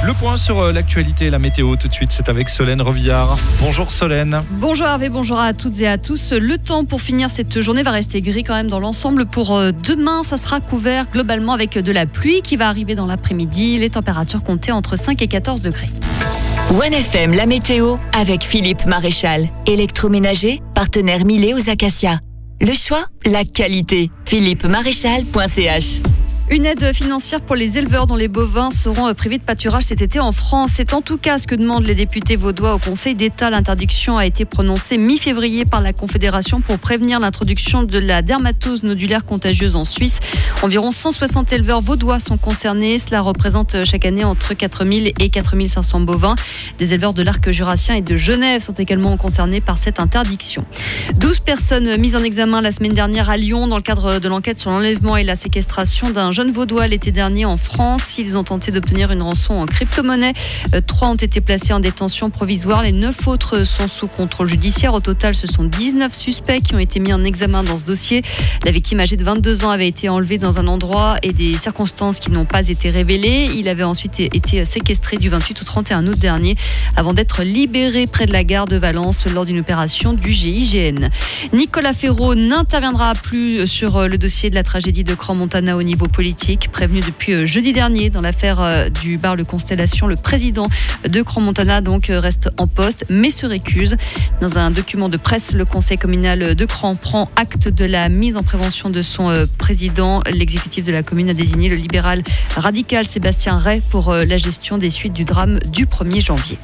Le point sur l'actualité et la météo tout de suite, c'est avec Solène Revillard. Bonjour Solène. Bonjour Hervé, bonjour à toutes et à tous. Le temps pour finir cette journée va rester gris quand même dans l'ensemble. Pour demain, ça sera couvert globalement avec de la pluie qui va arriver dans l'après-midi. Les températures comptées entre 5 et 14 degrés. 1FM, la météo avec Philippe Maréchal. Électroménager, partenaire Milet aux Acacias. Le choix, la qualité. philippemaréchal.ch. Une aide financière pour les éleveurs dont les bovins seront privés de pâturage cet été en France. C'est en tout cas ce que demandent les députés vaudois au Conseil d'État. L'interdiction a été prononcée mi-février par la Confédération pour prévenir l'introduction de la dermatose nodulaire contagieuse en Suisse. Environ 160 éleveurs vaudois sont concernés. Cela représente chaque année entre 4 000 et 4 500 bovins. Des éleveurs de l'arc jurassien et de Genève sont également concernés par cette interdiction. 12 personnes mises en examen la semaine dernière à Lyon dans le cadre de l'enquête sur l'enlèvement et la séquestration d'un jeune vaudois l'été dernier en France. Ils ont tenté d'obtenir une rançon en crypto-monnaie. 3 ont été placés en détention provisoire. Les 9 autres sont sous contrôle judiciaire. Au total, ce sont 19 suspects qui ont été mis en examen dans ce dossier. La victime âgée de 22 ans avait été enlevée dans un endroit et des circonstances qui n'ont pas été révélées. Il avait ensuite été séquestré du 28 au 31 août dernier avant d'être libéré près de la gare de Valence lors d'une opération du GIGN. Nicolas Ferraud n'interviendra plus sur le dossier de la tragédie de Crans-Montana au niveau politique. Prévenu depuis jeudi dernier dans l'affaire du bar Le Constellation, le président de Crans-Montana reste en poste mais se récuse. Dans un document de presse, le conseil communal de Crans prend acte de la mise en prévention de son président. L'exécutif de la commune a désigné le libéral radical Sébastien Ray pour la gestion des suites du drame du 1er janvier.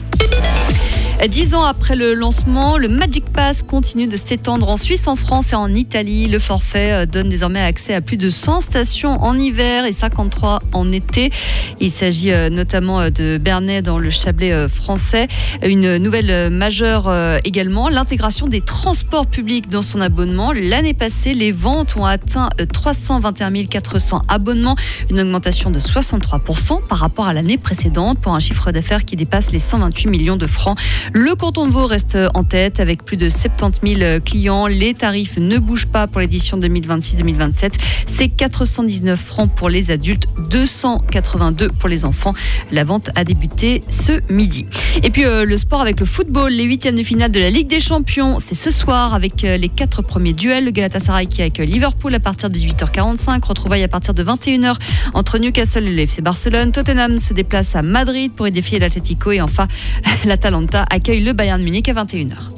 10 ans après le lancement, le Magic Pass continue de s'étendre en Suisse, en France et en Italie. Le forfait donne désormais accès à plus de 100 stations en hiver et 53 en été. Il s'agit notamment de Bernay dans le Chablais français. Une nouvelle majeure également, l'intégration des transports publics dans son abonnement. L'année passée, les ventes ont atteint 321 400 abonnements, une augmentation de 63% par rapport à l'année précédente pour un chiffre d'affaires qui dépasse les 128 millions de francs. Le canton de Vaud reste en tête avec plus de 70 000 clients. Les tarifs ne bougent pas pour l'édition 2026-2027. C'est 419 francs pour les adultes, 282 pour les enfants. La vente a débuté ce midi. Et puis le sport avec le football, les 8e de finale de la Ligue des Champions. C'est ce soir avec les 4 premiers duels. Le Galatasaray qui accueille Liverpool à partir de 18h45. Retrouvailles à partir de 21h entre Newcastle et le FC Barcelone. Tottenham se déplace à Madrid pour y défier l'Atlético. Et enfin, l'Atalanta accueille le Bayern Munich à 21h.